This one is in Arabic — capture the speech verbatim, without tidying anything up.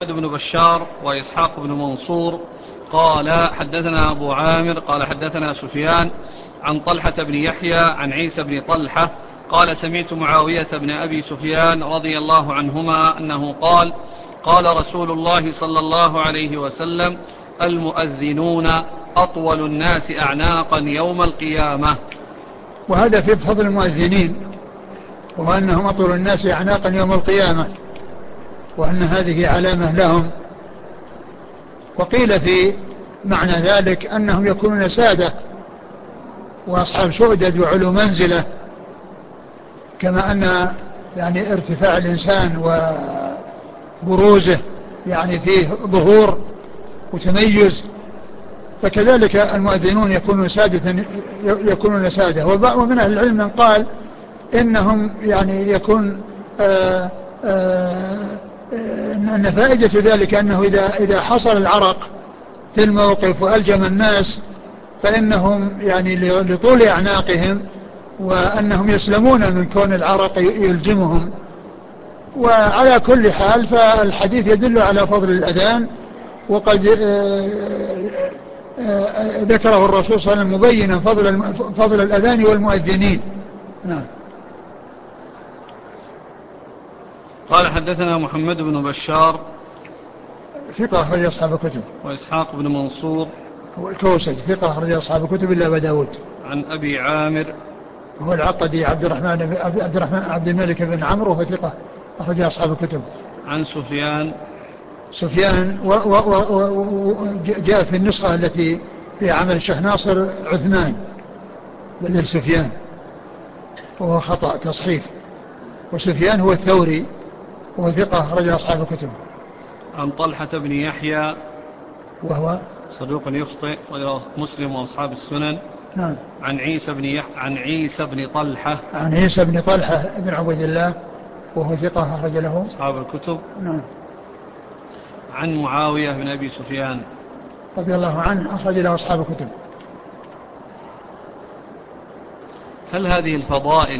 بن بشار وإسحاق بن منصور قال حدثنا أبو عامر قال حدثنا سفيان عن طلحة بن يحيى عن عيسى بن طلحة قال سمعت معاوية بن أبي سفيان رضي الله عنهما أنه قال قال رسول الله صلى الله عليه وسلم المؤذنون أطول الناس أعناقا يوم القيامة. وهذا في فضل المؤذنين وأنهم أطول الناس أعناقا يوم القيامة، وأن هذه علامة لهم. وقيل في معنى ذلك أنهم يكونون سادة وأصحاب سؤدد وعلو منزلة، كما أن يعني ارتفاع الإنسان وبروزه يعني فيه ظهور وتميز، فكذلك المؤذنون يكونون سادة يكونون سادة. ومن أهل العلم من قال إنهم يعني يكون آآ آآ أن فائدة ذلك أنه إذا, إذا حصل العرق في الموقف وألجم الناس فإنهم يعني لطول أعناقهم وأنهم يسلمون من كون العرق يلجمهم. وعلى كل حال فالحديث يدل على فضل الأذان، وقد ذكره الرسول صلى الله عليه وسلم مبينا فضل, فضل الأذان والمؤذنين. نعم. قال حدثنا محمد بن بشار ثقة أخرج أصحاب الكتب. وإسحاق بن منصور هو الكوسج ثقة أخرج أصحاب الكتب إلا أبا داود. عن أبي عامر هو العقدي عبد الرحمن عبد الرحمن عبد الملك بن عمرو وهو ثقة أخرج أصحاب الكتب. عن سفيان سفيان و و و جاء في النسخة التي في عمل الشيخ ناصر عثمان بدل سفيان، وهو خطأ تصحيف، وسفيان هو الثوري وهو ثقة أخرج أصحاب الكتب. عن طلحة بن يحيى وهو صدوق يخطئ مسلم وأصحاب السنن. نعم. عن عيسى بن يح... عن عيسى بن طلحة عن عيسى بن طلحة بن عبيد الله وهو ثقة أخرج له أصحاب الكتب. نعم. عن معاوية بن أبي سفيان رضي الله عنه أخرج له أصحاب الكتب. هل هذه الفضائل